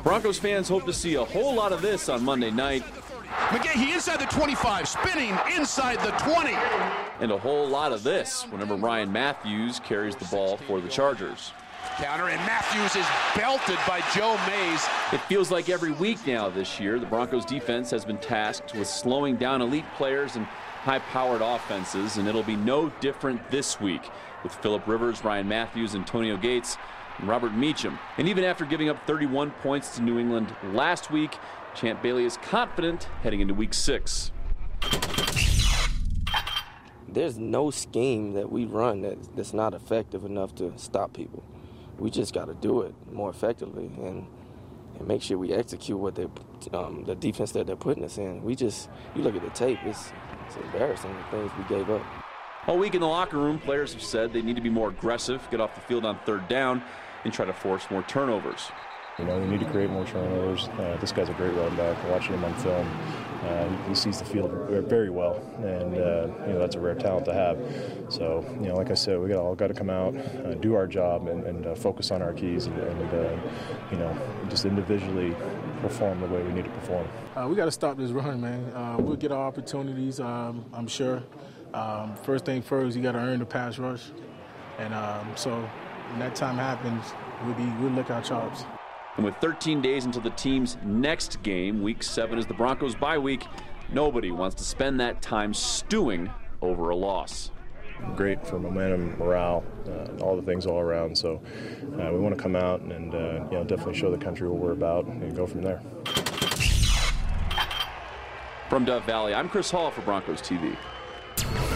Broncos fans hope to see a whole lot of this on Monday night. McGahee inside the 25, spinning inside the 20. And a whole lot of this whenever Ryan Matthews carries the ball for the Chargers. Counter, and Matthews is belted by Joe Mays. It feels like every week now this year, the Broncos defense has been tasked with slowing down elite players and high-powered offenses, and it'll be no different this week with Phillip Rivers, Ryan Matthews, Antonio Gates, and Robert Meacham. And even after giving up 31 points to New England last week, Champ Bailey is confident heading into Week 6. There's no scheme that we run that's not effective enough to stop people. We just got to do it more effectively and make sure we execute what the defense that they're putting us in. You look at the tape, it's embarrassing the things we gave up. All week in the locker room, players have said they need to be more aggressive, get off the field on third down, and try to force more turnovers. We need to create more turnovers. This guy's a great running back. Watching him on film, he sees the field very well, and that's a rare talent to have. So, like I said, we all got to come out, do our job, and focus on our keys, and just individually perform the way we need to perform. We got to stop this run, man. We'll get our opportunities, I'm sure. First thing first, you got to earn the pass rush, and so when that time happens, we'll lick our chops. And with 13 days until the team's next game, Week 7 is the Broncos' bye week, nobody wants to spend that time stewing over a loss. Great for momentum, morale, all the things all around. So we want to come out and definitely show the country what we're about and go from there. From Dove Valley, I'm Chris Hall for Broncos TV.